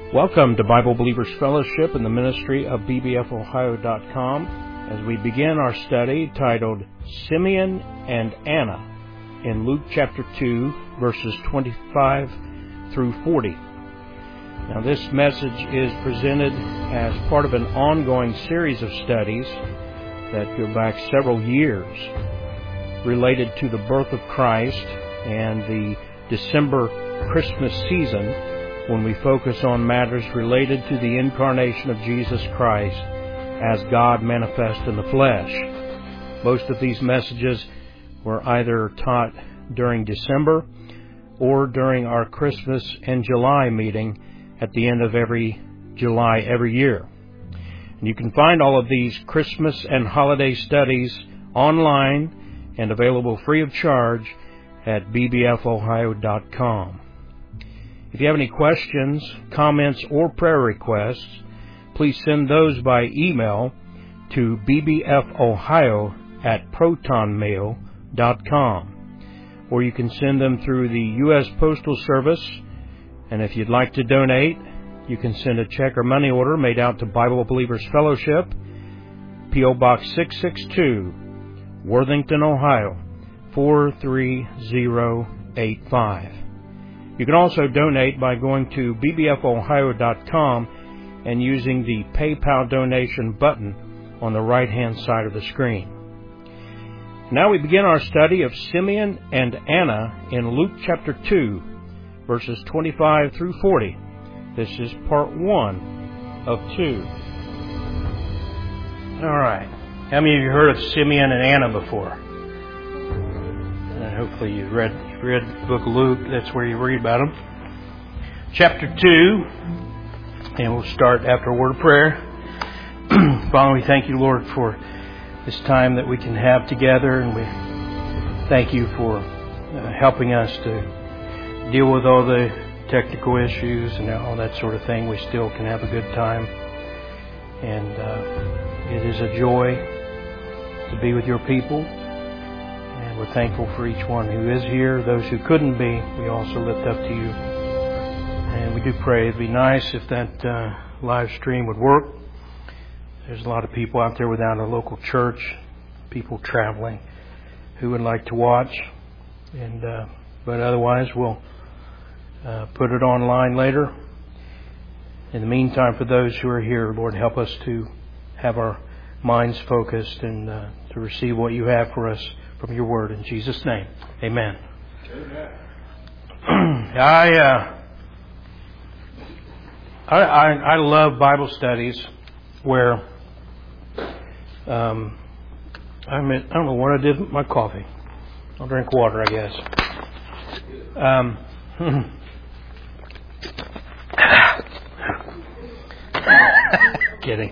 Welcome to Bible Believers Fellowship and the ministry of bbfohio.com as we begin our study titled Simeon and Anna in Luke chapter 2 verses 25 through 40. Now this message is presented as part of an ongoing series of studies that go back several years related to the birth of Christ and the December Christmas season, when we focus on matters related to the incarnation of Jesus Christ as God manifest in the flesh. Most of these messages were either taught during December or during our Christmas and July meeting at the end of every July every year. And you can find all of these Christmas and holiday studies online and available free of charge at bbfohio.com. If you have any questions, comments, or prayer requests, please send those by email to bbfohio@protonmail.com, or you can send them through the U.S. Postal Service. And if you'd like to donate, you can send a check or money order made out to Bible Believers Fellowship, P.O. Box 662, Worthington, Ohio, 43085. You can also donate by going to bbfohio.com and using the PayPal donation button on the right-hand side of the screen. Now we begin our study of Simeon and Anna in Luke chapter 2, verses 25 through 40. This is part 1 of 2. All right. How many of you heard of Simeon and Anna before? Hopefully you've read the book of Luke. That's where you read about them. Chapter 2, and we'll start after a word of prayer. Father, we thank you, Lord, for this time that we can have together, and we thank you for helping us to deal with all the technical issues and all that sort of thing. We still can have a good time, and it is a joy to be with your people. We're thankful for each one who is here. Those who couldn't be, we also lift up to you. And we do pray it'd be nice if that live stream would work. There's a lot of people out there without a local church, people traveling who would like to watch. And but otherwise, we'll put it online later. In the meantime, for those who are here, Lord, help us to have our minds focused and to receive what you have for us from your word, in Jesus' name. Amen. I love Bible studies where I don't know what I did with my coffee. I'll drink water, I guess. Kidding.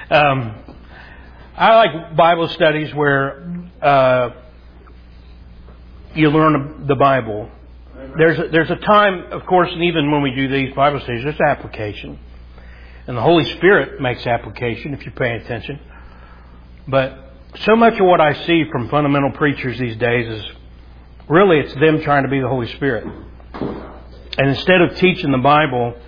I like Bible studies where you learn the Bible. There's a time, of course, and even when we do these Bible studies, there's application. And the Holy Spirit makes application if you're paying attention. But so much of what I see from fundamental preachers these days is really it's them trying to be the Holy Spirit. And instead of teaching the Bible,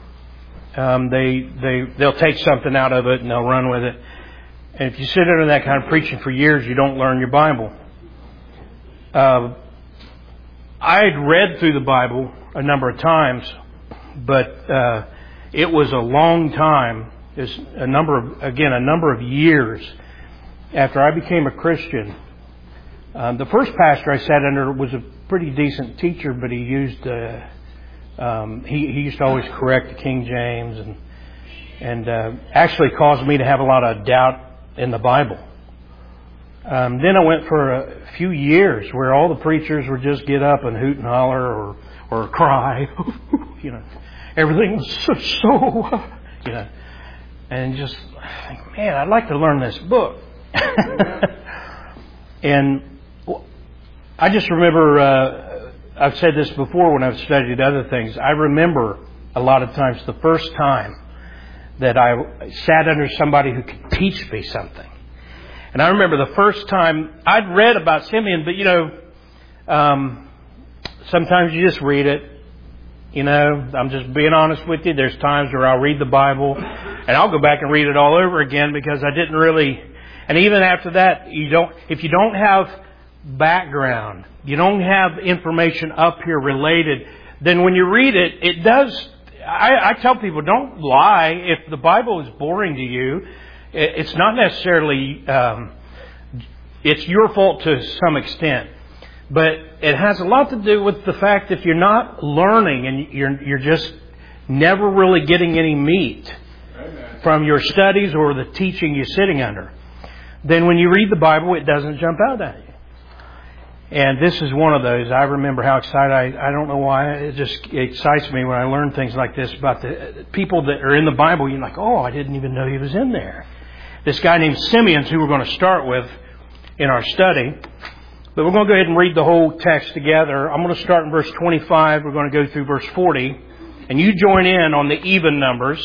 they'll take something out of it and they'll run with it. And if you sit under that kind of preaching for years, you don't learn your Bible. I had read through the Bible a number of times, but it was a long time. It's a number of years after I became a Christian. The first pastor I sat under was a pretty decent teacher, but he used he used to always correct the King James and actually caused me to have a lot of doubt in the Bible. Then I went for a few years where all the preachers would just get up and hoot and holler or cry. You know, everything was so you know, and just think, man, I'd like to learn this book. And I just remember, I've said this before when I've studied other things. I remember a lot of times the first time that I sat under somebody who could teach me something. And I remember the first time I'd read about Simeon, but sometimes you just read it You know, I'm just being honest with you. There's times where I'll read the Bible and I'll go back and read it all over again because I didn't really, and even after that, if you don't have background, you don't have information up here related, then when you read it, it does, I tell people, don't lie. If the Bible is boring to you, it's not necessarily, it's your fault to some extent. But it has a lot to do with the fact that you're not learning and you're just never really getting any meat from your studies or the teaching you're sitting under. Then when you read the Bible, it doesn't jump out at you. And this is one of those. I remember how excited I don't know why. It just excites me when I learn things like this about the people that are in the Bible. You're like, oh, I didn't even know he was in there. This guy named Simeon, who we're going to start with in our study. But we're going to go ahead and read the whole text together. I'm going to start in verse 25. We're going to go through verse 40. And you join in on the even numbers.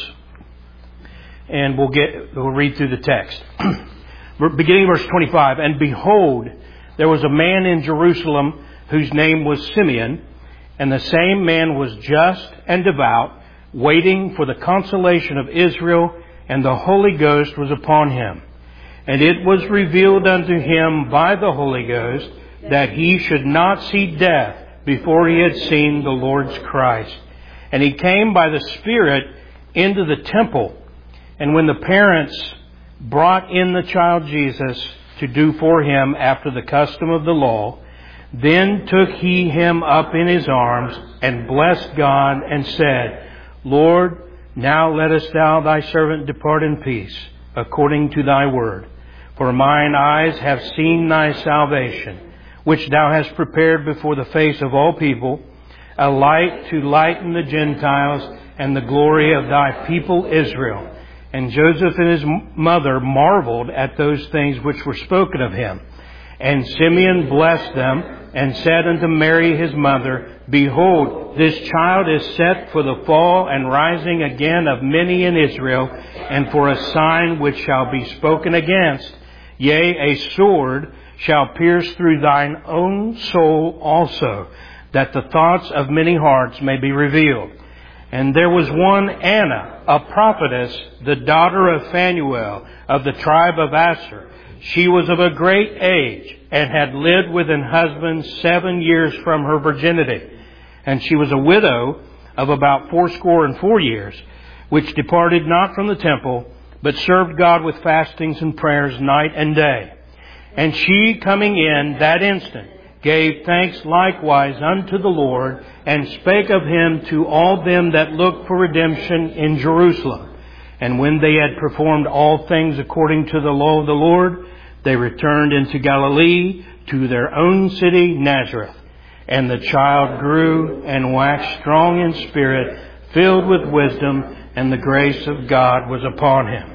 And we'll read through the text. Beginning verse 25. And behold, there was a man in Jerusalem whose name was Simeon. And the same man was just and devout, waiting for the consolation of Israel. And the Holy Ghost was upon him. And it was revealed unto him by the Holy Ghost that he should not see death before he had seen the Lord's Christ. And he came by the Spirit into the temple. And when the parents brought in the child Jesus to do for him after the custom of the law, then took he him up in his arms and blessed God and said, Lord, now lettest thou thy servant depart in peace, according to thy word. For mine eyes have seen thy salvation, which thou hast prepared before the face of all people, a light to lighten the Gentiles and the glory of thy people Israel. And Joseph and his mother marveled at those things which were spoken of him. And Simeon blessed them and said unto Mary his mother, Behold, this child is set for the fall and rising again of many in Israel, and for a sign which shall be spoken against. Yea, a sword shall pierce through thine own soul also, that the thoughts of many hearts may be revealed. And there was one Anna, a prophetess, the daughter of Phanuel, of the tribe of Asher. She was of a great age, and had lived with an husband 7 years from her virginity. And she was a widow of about 84 years, which departed not from the temple, but served God with fastings and prayers night and day. And she, coming in that instant, gave thanks likewise unto the Lord, and spake of him to all them that looked for redemption in Jerusalem. And when they had performed all things according to the law of the Lord, they returned into Galilee to their own city Nazareth. And the child grew and waxed strong in spirit, filled with wisdom, and the grace of God was upon him.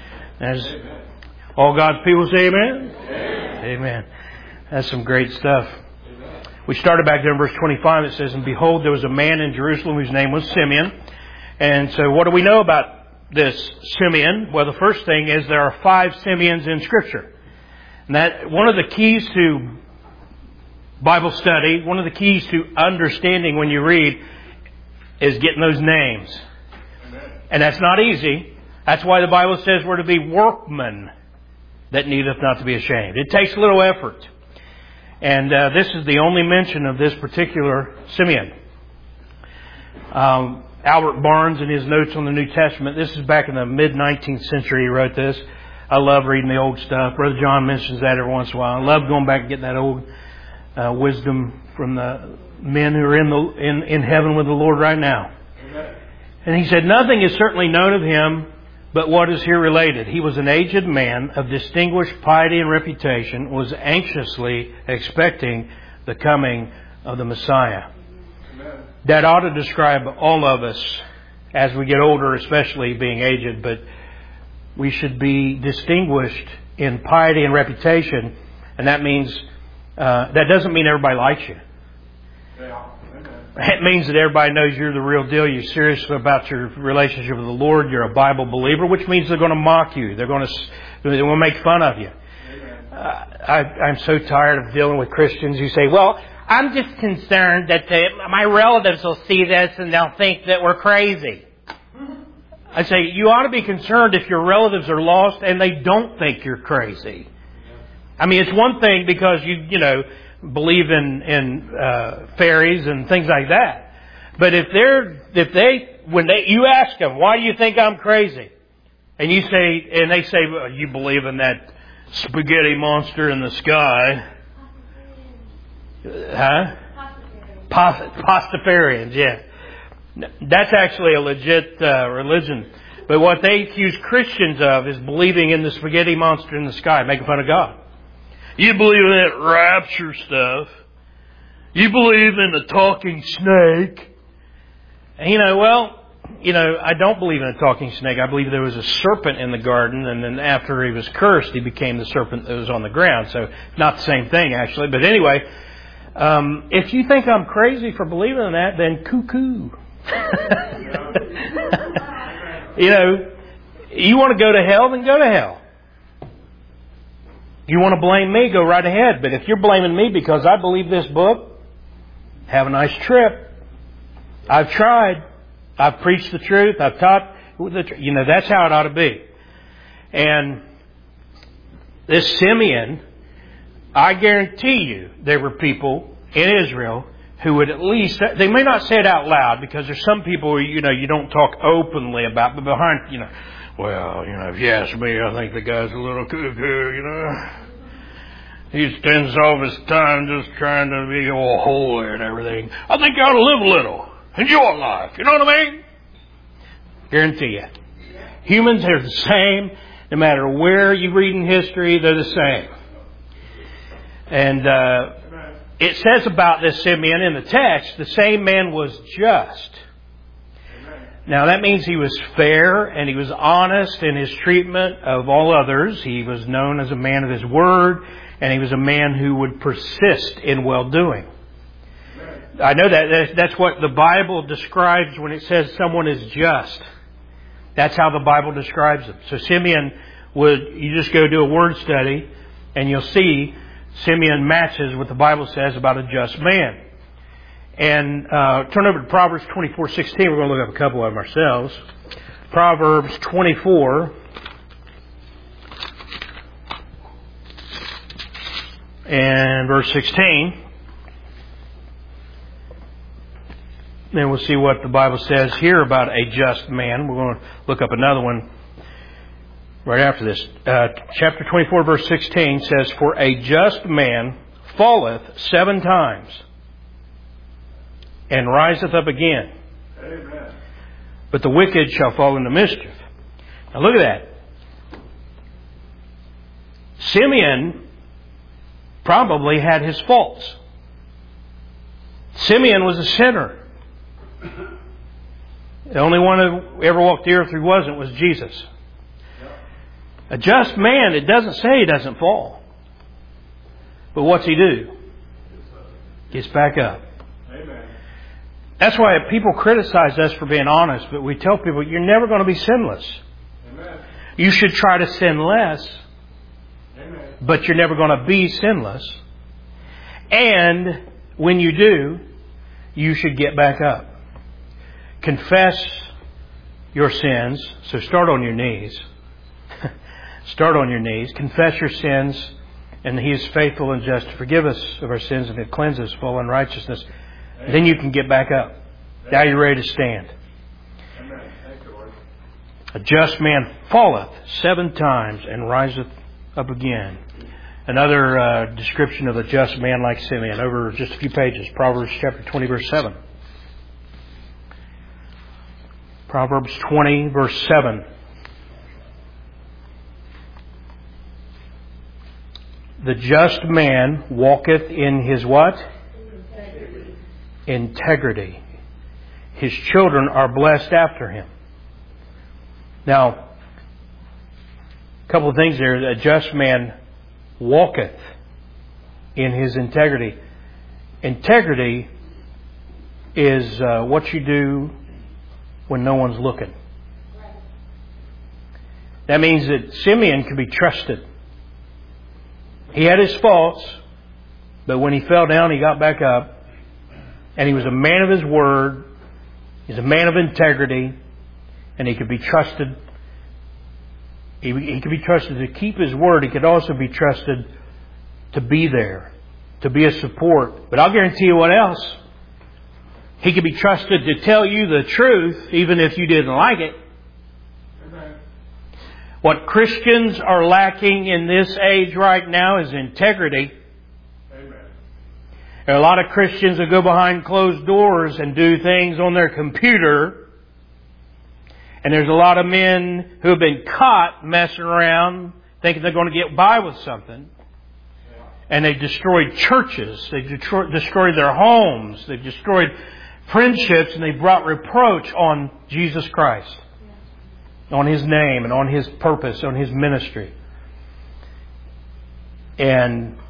As all God's people say amen? Amen. Amen. That's some great stuff. We started back there in verse 25. It says, And behold, there was a man in Jerusalem whose name was Simeon. And so what do we know about this Simeon? Well, the first thing is there are 5 Simeons in Scripture. And that one of the keys to Bible study, one of the keys to understanding when you read, is getting those names. And that's not easy. That's why the Bible says we're to be workmen that needeth not to be ashamed. It takes a little effort. And this is the only mention of this particular Simeon. Albert Barnes, in his notes on the New Testament, this is back in the mid-19th century he wrote this. I love reading the old stuff. Brother John mentions that every once in a while. I love going back and getting that old wisdom from the men who are in heaven with the Lord right now. Amen. And he said, Nothing is certainly known of him but what is here related. He was an aged man of distinguished piety and reputation, was anxiously expecting the coming of the Messiah. Amen. That ought to describe all of us as we get older, especially being aged, but we should be distinguished in piety and reputation, and that means that doesn't mean everybody likes you. Yeah. It means that everybody knows you're the real deal. You're serious about your relationship with the Lord. You're a Bible believer, which means they're going to mock you. They're going to make fun of you. I'm so tired of dealing with Christians who say, well, I'm just concerned that my relatives will see this and they'll think that we're crazy. I say, you ought to be concerned if your relatives are lost and they don't think you're crazy. I mean, it's one thing because you believe in fairies and things like that. But when you ask them, why do you think I'm crazy? And they say, well, you believe in that spaghetti monster in the sky. Huh? Pastafarians, yeah. That's actually a legit religion. But what they accuse Christians of is believing in the spaghetti monster in the sky, making fun of God. You believe in that rapture stuff. You believe in the talking snake. And I don't believe in a talking snake. I believe there was a serpent in the garden, and then after he was cursed, he became the serpent that was on the ground. So, not the same thing, actually. But anyway, if you think I'm crazy for believing in that, then cuckoo. You want to go to hell, then go to hell. You want to blame me, go right ahead. But if you're blaming me because I believe this book, have a nice trip. I've tried. I've preached the truth. I've taught the truth. That's how it ought to be. And this Simeon, I guarantee you, there were people in Israel who would at least, they may not say it out loud because there's some people, you don't talk openly about, but behind, if you ask me, I think the guy's a little cuckoo, He spends all of his time just trying to be all holy and everything. I think you ought to live a little. Enjoy life. You know what I mean? Guarantee you. Humans are the same. No matter where you read in history, they're the same. And it says about this Simeon in the text, the same man was just. Now that means he was fair and he was honest in his treatment of all others. He was known as a man of his word, and he was a man who would persist in well-doing. I know that's what the Bible describes when it says someone is just. That's how the Bible describes them. So Simeon you just go do a word study and you'll see Simeon matches what the Bible says about a just man. And turn over to Proverbs 24:16. We're going to look up a couple of them ourselves. Proverbs 24. And verse 16. Then we'll see what the Bible says here about a just man. We're going to look up another one right after this. Chapter 24, verse 16 says, "For a just man falleth 7 times, and riseth up again. Amen. But the wicked shall fall into mischief." Now look at that. Simeon probably had his faults. Simeon was a sinner. The only one who ever walked the earth who wasn't was Jesus. A just man, it doesn't say he doesn't fall. But what's he do? Gets back up. Amen. That's why people criticize us for being honest, but we tell people you're never going to be sinless. Amen. You should try to sin less, amen, but you're never going to be sinless. And when you do, you should get back up. Confess your sins. So start on your knees. Start on your knees. Confess your sins, and He is faithful and just to forgive us of our sins and to cleanse us of all unrighteousness. Amen. Then you can get back up. Amen. Now you're ready to stand. Amen. Thank you, Lord. A just man falleth 7 times and riseth up again. Another description of a just man like Simeon over just a few pages. Proverbs chapter 20, verse 7. Proverbs 20, verse 7. The just man walketh in his what? Integrity. His children are blessed after him. Now, a couple of things there. A just man walketh in his integrity. Integrity is what you do when no one's looking. That means that Simeon can be trusted. He had his faults, But when he fell down, he got back up. And he was a man of his word. He's a man of integrity. And he could be trusted. He could be trusted to keep his word. He could also be trusted to be there, to be a support. But I'll guarantee you what else. He could be trusted to tell you the truth, even if you didn't like it. Amen. What Christians are lacking in this age right now is integrity. Amen. There are a lot of Christians that go behind closed doors and do things on their computer. And there's a lot of men who have been caught messing around, thinking they're going to get by with something. And they've destroyed churches. They've destroyed their homes. They've destroyed friendships. And they've brought reproach on Jesus Christ. On His name and on His purpose, on His ministry. And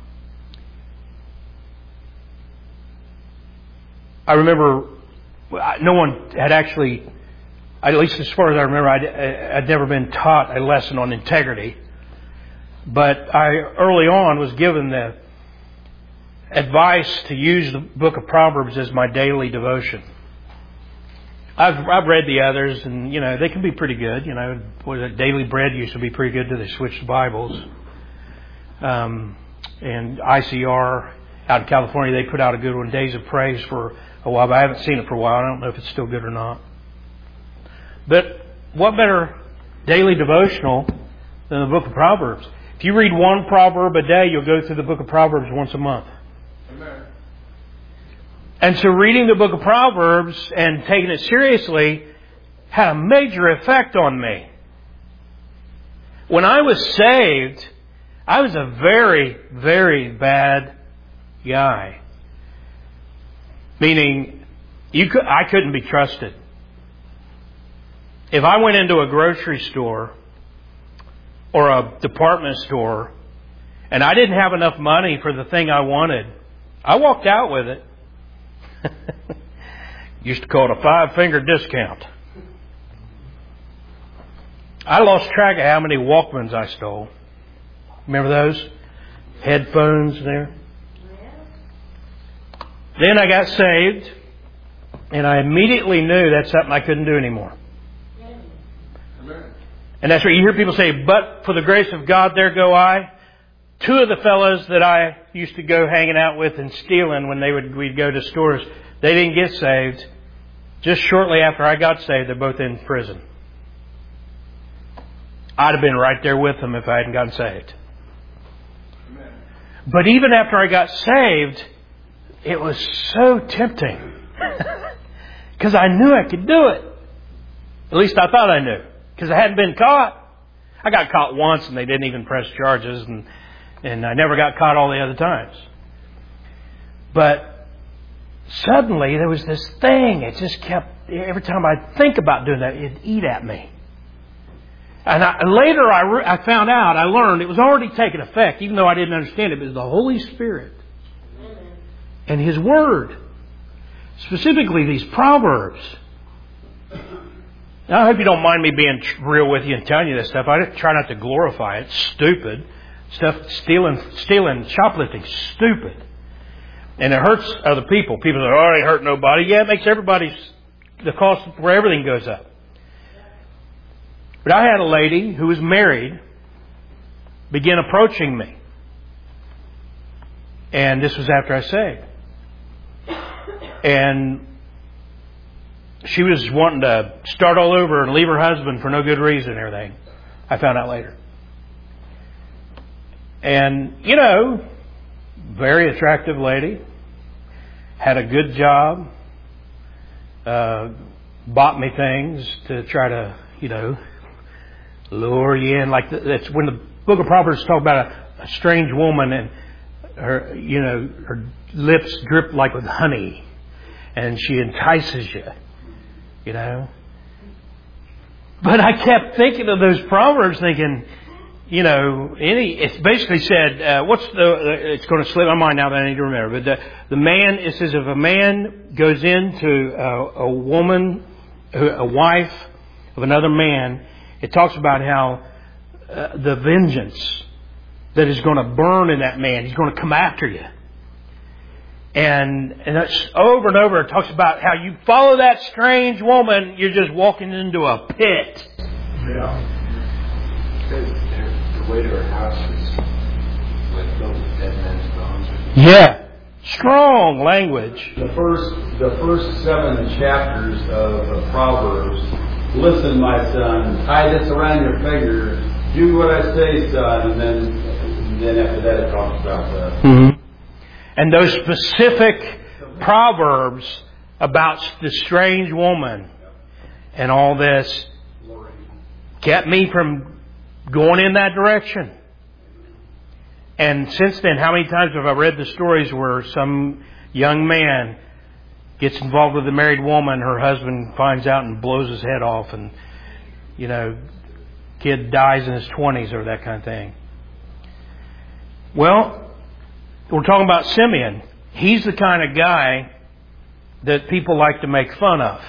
I remember no one had actually, at least as far as I remember, I'd never been taught a lesson on integrity. But I early on was given the advice to use the book of Proverbs as my daily devotion. I've read the others, and they can be pretty good. Daily Bread used to be pretty good till they switched to Bibles. And ICR out in California, they put out a good one, Days of Praise, for a while, but I haven't seen it for a while. I don't know if it's still good or not. But what better daily devotional than the book of Proverbs? If you read one proverb a day, you'll go through the book of Proverbs once a month. Amen. And so reading the book of Proverbs and taking it seriously had a major effect on me. When I was saved, I was a very, very bad guy. Meaning, I couldn't be trusted. If I went into a grocery store or a department store and I didn't have enough money for the thing I wanted, I walked out with it. Used to call it a 5-finger discount. I lost track of how many Walkmans I stole. Remember those? Headphones there. Then I got saved, and I immediately knew that's something I couldn't do anymore. And that's what you hear people say, but for the grace of God, there go I. 2 of the fellows that I used to go hanging out with and stealing when we'd go to stores, they didn't get saved. Just shortly after I got saved, they're both in prison. I'd have been right there with them if I hadn't gotten saved. Amen. But even after I got saved, it was so tempting. Because I knew I could do it. At least I thought I knew. Because I hadn't been caught. I got caught once and they didn't even press charges. And I never got caught all the other times. But suddenly there was this thing. It just kept, every time I think about doing that, it'd eat at me. And later I found out, I learned it was already taking effect, even though I didn't understand it. It was the Holy Spirit and His Word. Specifically these Proverbs. Now, I hope you don't mind me being real with you and telling you this stuff. I try not to glorify it. It's stupid. Stealing, shoplifting, stupid. And it hurts other people. People say, oh, it hurt nobody. Yeah, it makes the cost for everything goes up. But I had a lady who was married begin approaching me. And this was after I saved. And she was wanting to start all over and leave her husband for no good reason and everything. I found out later. And, very attractive lady. Had a good job. Bought me things to try to, lure you in. Like that's when the book of Proverbs talk about a strange woman and her, her lips drip like with honey. And she entices you. But I kept thinking of those Proverbs thinking, it's basically said, it's going to slip my mind now that I need to remember. But the man, it says if a man goes into a woman, a wife of another man, it talks about how the vengeance that is going to burn in that man, he's going to come after you. And it's over and over. It talks about how you follow that strange woman, you're just walking into a pit. Yeah. The way to her house is like filled with dead men's bones. Yeah. Strong language. The first 7 chapters of Proverbs. Listen, my son, tie this around your finger. Do what I say, son. And then after that it talks about Mm-hmm. And those specific proverbs about the strange woman and all this kept me from going in that direction. And since then, how many times have I read the stories where some young man gets involved with a married woman, her husband finds out and blows his head off, and, kid dies in his 20s or that kind of thing. Well, we're talking about Simeon. He's the kind of guy that people like to make fun of.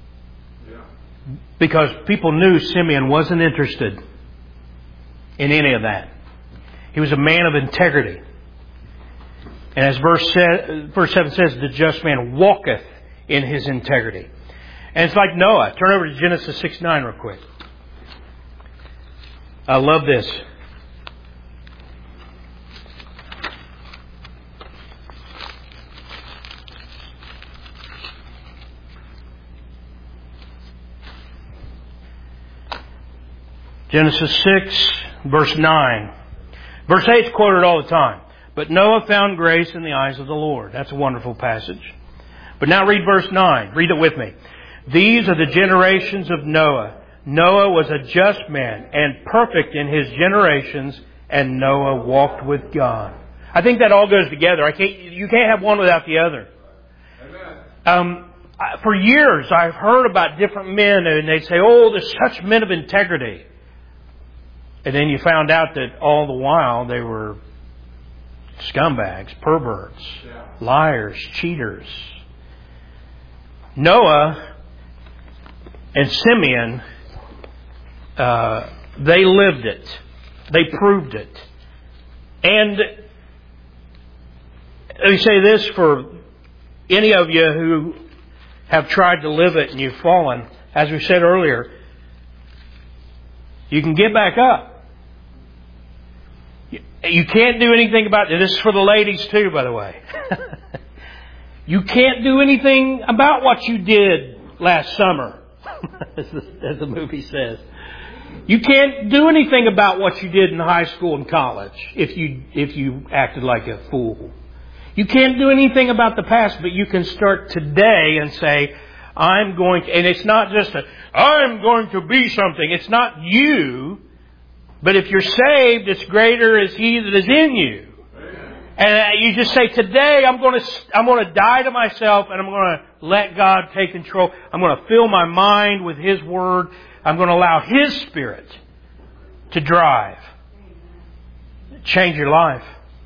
Because people knew Simeon wasn't interested in any of that. He was a man of integrity. And as verse 7 says, the just man walketh in his integrity. And it's like Noah. Turn over to Genesis 6:9 real quick. I love this. Genesis 6, verse 9. Verse 8 is quoted all the time. But Noah found grace in the eyes of the Lord. That's a wonderful passage. But now read verse 9. Read it with me. These are the generations of Noah. Noah was a just man and perfect in his generations, and Noah walked with God. I think that all goes together. You can't have one without the other. For years, I've heard about different men, and they say, "Oh, there's such men of integrity." And then you found out that all the while they were scumbags, perverts, liars, cheaters. Noah and Simeon, they lived it. They proved it. And let me say this for any of you who have tried to live it and you've fallen. As we said earlier, you can get back up. You can't do anything about it. This is for the ladies too, by the way. You can't do anything about what you did last summer, as the movie says. You can't do anything about what you did in high school and college if you acted like a fool. You can't do anything about the past, but you can start today and say, I'm going to, and it's not just I'm going to be something. It's not you. But if you're saved, it's greater is He that is in you. And you just say, today I'm going to die to myself and I'm going to let God take control. I'm going to fill my mind with His Word. I'm going to allow His Spirit to drive. Change your life.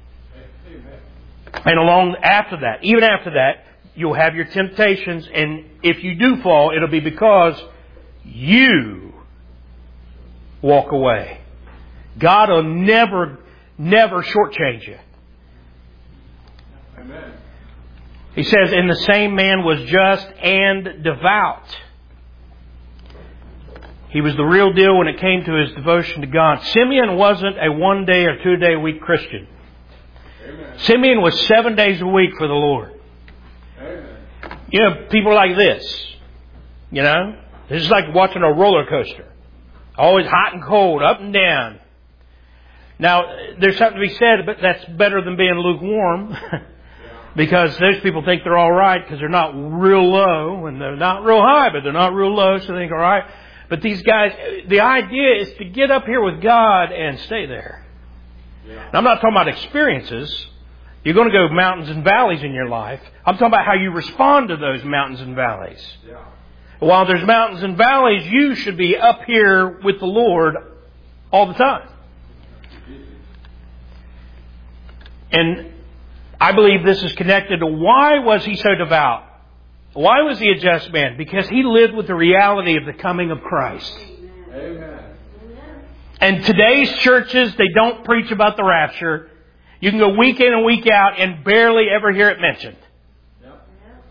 And even after that, you'll have your temptations. And if you do fall, it'll be because you walk away. God will never shortchange you. Amen. He says, and the same man was just and devout. He was the real deal when it came to his devotion to God. Simeon wasn't a 1-day or 2-day a week Christian. Amen. Simeon was 7 days a week for the Lord. Amen. People like this. This is like watching a roller coaster. Always hot and cold, up and down. Now, there's something to be said, but that's better than being lukewarm. Because those people think they're all right because they're not real low, and they're not real high, but they're not real low, so they think all right. But these guys, the idea is to get up here with God and stay there. Now, I'm not talking about experiences. You're going to go mountains and valleys in your life. I'm talking about how you respond to those mountains and valleys. While there's mountains and valleys, you should be up here with the Lord all the time. And I believe this is connected to why was he so devout? Why was he a just man? Because he lived with the reality of the coming of Christ. Amen. And today's churches, they don't preach about the rapture. You can go week in and week out and barely ever hear it mentioned.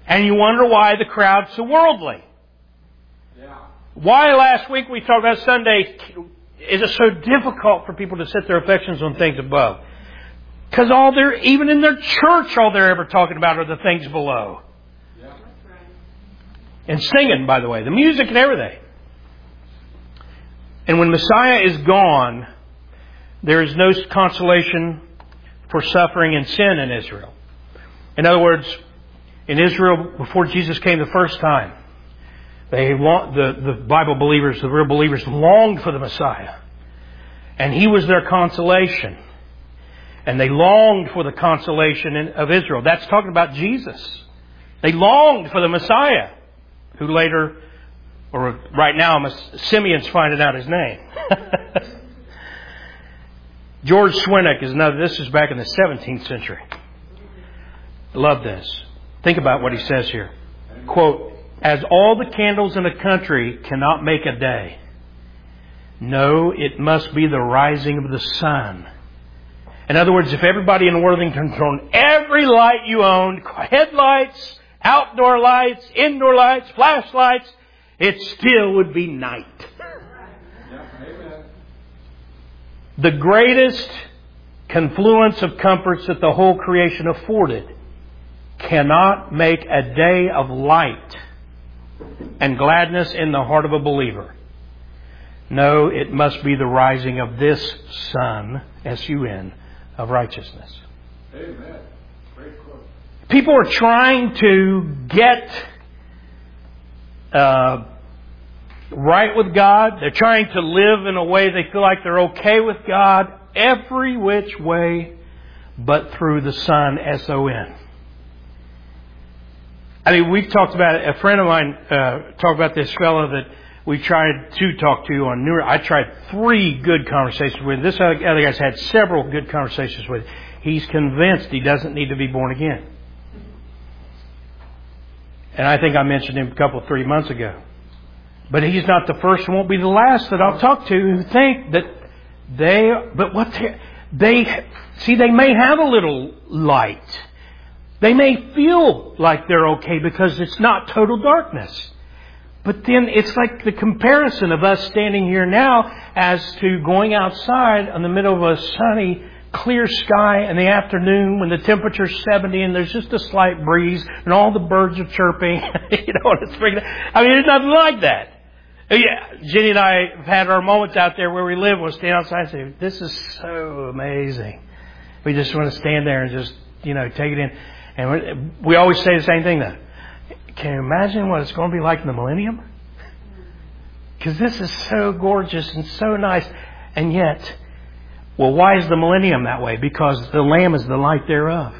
And you wonder why the crowd's so worldly. Yeah. Why last week we talked about Sunday, is it so difficult for people to set their affections on things above? Because even in their church, all they're ever talking about are the things below. Yeah. And singing, by the way, the music and everything. And when Messiah is gone, there is no consolation for suffering and sin in Israel. In other words, in Israel, before Jesus came the first time, the Bible believers, the real believers, longed for the Messiah. And He was their consolation. And they longed for the consolation of Israel. That's talking about Jesus. They longed for the Messiah, who later, or right now, Simeon's finding out his name. George Swinnock is another. This is back in the 17th century. I love this. Think about what he says here. Quote, "As all the candles in a country cannot make a day, no, it must be the rising of the sun." In other words, if everybody in Worthington turned on every light you owned, headlights, outdoor lights, indoor lights, flashlights, it still would be night. The greatest confluence of comforts that the whole creation afforded cannot make a day of light and gladness in the heart of a believer. No, it must be the rising of this sun, S-U-N, of righteousness. Amen. Great quote. People are trying to get right with God. They're trying to live in a way they feel like they're okay with God every which way but through the Son, S-O-N. I mean, we've talked about it. A friend of mine talked about this fellow that we tried to talk to on New York. I tried 3 good conversations with. This other guy's had several good conversations with. He's convinced he doesn't need to be born again. And I think I mentioned him 3 months ago. But he's not the first and won't be the last that I'll talk to who think that they may have a little light. They may feel like they're okay because it's not total darkness. But then it's like the comparison of us standing here now as to going outside in the middle of a sunny, clear sky in the afternoon when the temperature's 70 and there's just a slight breeze and all the birds are chirping. It's freaking. I mean, there's nothing like that. Yeah, Jenny and I have had our moments out there where we live. We'll stand outside and say, "This is so amazing." We just want to stand there and just, take it in. And we always say the same thing though. Can you imagine what it's going to be like in the millennium? Because this is so gorgeous and so nice. And yet, well, why is the millennium that way? Because the Lamb is the light thereof.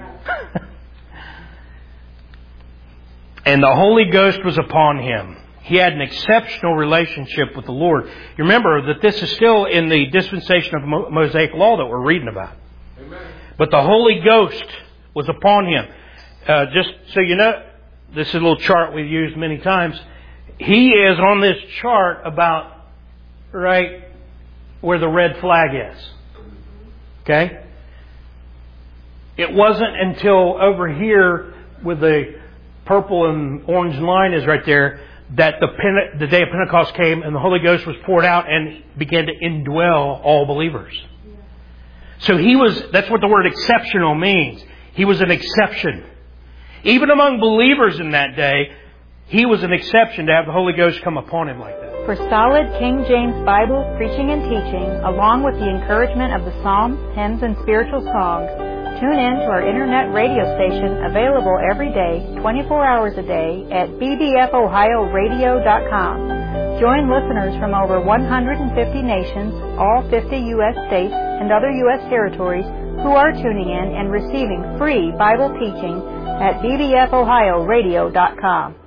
And the Holy Ghost was upon Him. He had an exceptional relationship with the Lord. You remember that this is still in the dispensation of Mosaic law that we're reading about. Amen. But the Holy Ghost was upon Him. Just so you know, this is a little chart we've used many times. He is on this chart about right where the red flag is. Okay? It wasn't until over here with the purple and orange line is right there that the day of Pentecost came and the Holy Ghost was poured out and began to indwell all believers. So that's what the word exceptional means. He was an exception. Even among believers in that day, he was an exception to have the Holy Ghost come upon him like that. For solid King James Bible preaching and teaching, along with the encouragement of the Psalms, hymns, and spiritual songs, tune in to our internet radio station available every day, 24 hours a day at bbfohioradio.com. Join listeners from over 150 nations, all 50 U.S. states, and other U.S. territories who are tuning in and receiving free Bible teaching at bbfohioradio.com.